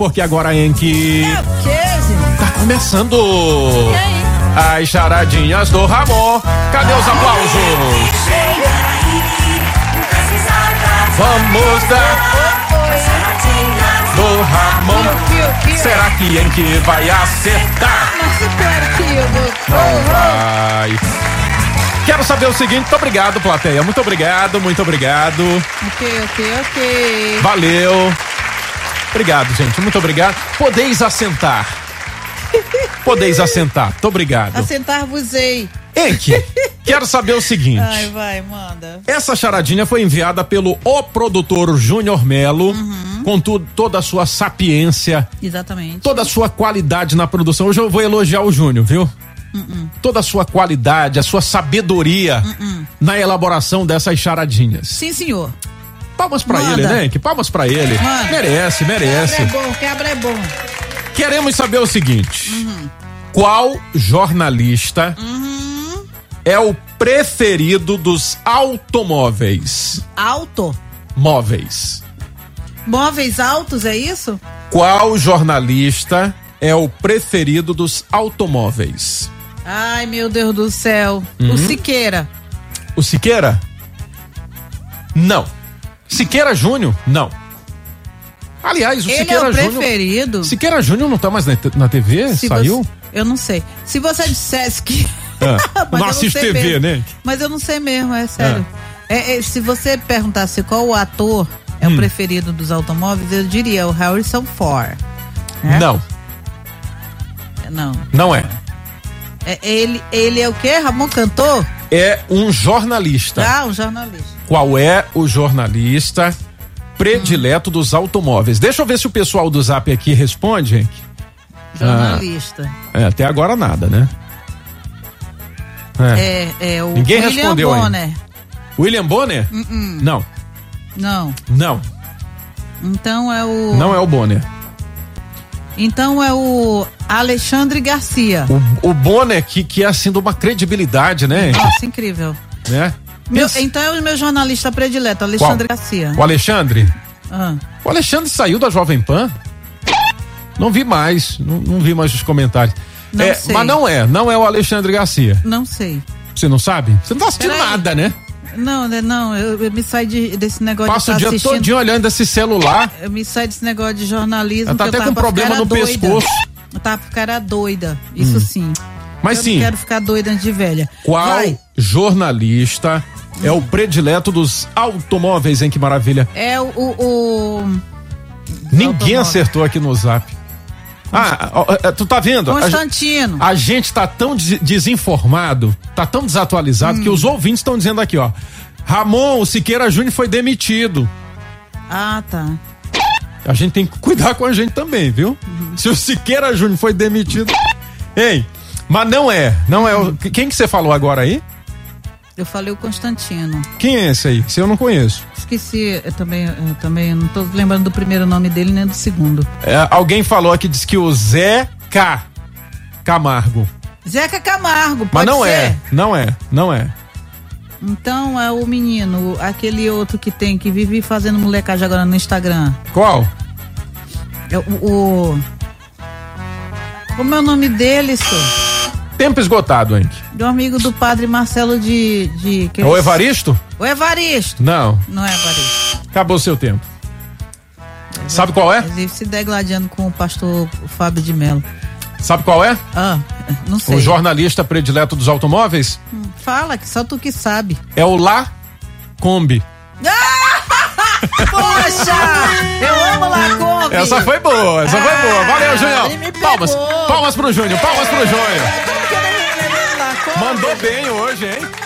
porque agora em que É o quê, gente? tá começando E aí? as charadinhas do Ramon. Cadê os aplausos? Vamos dar do Ramon. Será que em que vai acertar? Mas espera que eu vou. Não vai. Quero saber o seguinte, muito obrigado, plateia. Muito obrigado, muito obrigado. Ok. Valeu. Obrigado, gente. Muito obrigado. Podeis assentar. Muito obrigado. Assentar-vos-ei. Henk, quero saber o seguinte. Ai, vai, manda. Essa charadinha foi enviada pelo produtor Júnior Melo, com toda a sua sapiência, Exatamente. toda a sua qualidade na produção. Hoje eu vou elogiar o Júnior, viu? Toda a sua qualidade, a sua sabedoria na elaboração dessas charadinhas. Sim, senhor. Palmas pra Manda. ele, né? Que palmas pra ele. Manda. Merece. Quebra é bom. Queremos saber o seguinte: qual jornalista é o preferido dos automóveis? Móveis. Móveis altos, é isso? Qual jornalista é o preferido dos automóveis? Ai, meu Deus do céu. O Siqueira. O Siqueira? Não. Siqueira Júnior? Não. Aliás, o Ele Siqueira é o Júnior. preferido. Siqueira Júnior não tá mais na TV? Se Saiu? Eu não sei. Se você dissesse que. Mas Não eu assiste sei TV, mesmo. né? Mas eu não sei mesmo, é sério. Se você perguntasse qual o ator é o preferido dos automóveis, eu diria o Harrison Ford. né? Não. Não é. Ele é o quê? Ramon cantor? É um jornalista. Ah, um jornalista. Qual é o jornalista predileto dos automóveis? Deixa eu ver se o pessoal do Zap aqui responde, Henk. Jornalista. Até agora nada, né? É o Ninguém William respondeu Bonner. ainda. William Bonner? Não. Não. Então é o. Não é o Bonner. Então é o Alexandre Garcia. O Bonner que é assim de uma credibilidade, né? Nossa, incrível. Né? Então é o meu jornalista predileto, Alexandre Garcia. O Alexandre? Ah. O Alexandre saiu da Jovem Pan? Não vi mais, não vi mais os comentários. Não sei. Mas não é o Alexandre Garcia. Não sei. Você não sabe? Você não tá assistindo Peraí. nada, né? Não, eu me saio desse negócio Passa o de dia estar assistindo. todinho olhando esse celular. Eu me saio desse negócio de jornalismo. Tá que até eu tava com pra problema ficar no doida. pescoço. Eu tava pra ficar doida. Isso sim. Mas eu sim. não quero ficar doida antes de velha. Qual Vai. jornalista é o predileto dos automóveis, hein? Que maravilha. É o Ninguém automóvel. acertou aqui no Zap. Tu tá vendo? Constantino. A gente tá tão desinformado, tá tão desatualizado que os ouvintes estão dizendo aqui, ó. Ramon, o Siqueira Júnior foi demitido. Ah, tá. A gente tem que cuidar com a gente também, viu? Se o Siqueira Júnior foi demitido. Ei, mas não é o. Quem que você falou agora aí? Eu falei o Constantino. Quem é esse aí? Esse eu não conheço. Esqueci, eu também não tô lembrando do primeiro nome dele nem do segundo. Alguém falou aqui, disse que o Zé Camargo. Zeca Camargo, Mas pode não ser? não é. Então é o menino, aquele outro que vive fazendo molecagem agora no Instagram. Qual? É como é o nome dele, senhor? Tempo esgotado, Henk. Do amigo do padre Marcelo É o Evaristo? O Evaristo. Não. Não é Evaristo. Acabou o seu tempo. Sabe qual é? Ele vive se degladiando com o pastor Fábio de Mello. Sabe qual é? Não sei. O jornalista predileto dos automóveis? Fala, que só tu que sabe. É o La Kombi. Poxa! Eu amo Lacombe! Essa foi boa. Valeu, Júnior. ele me pegou. Palmas pro Júnior. Como que eu não me lembro de Lacombe? Mandou bem hoje, hein?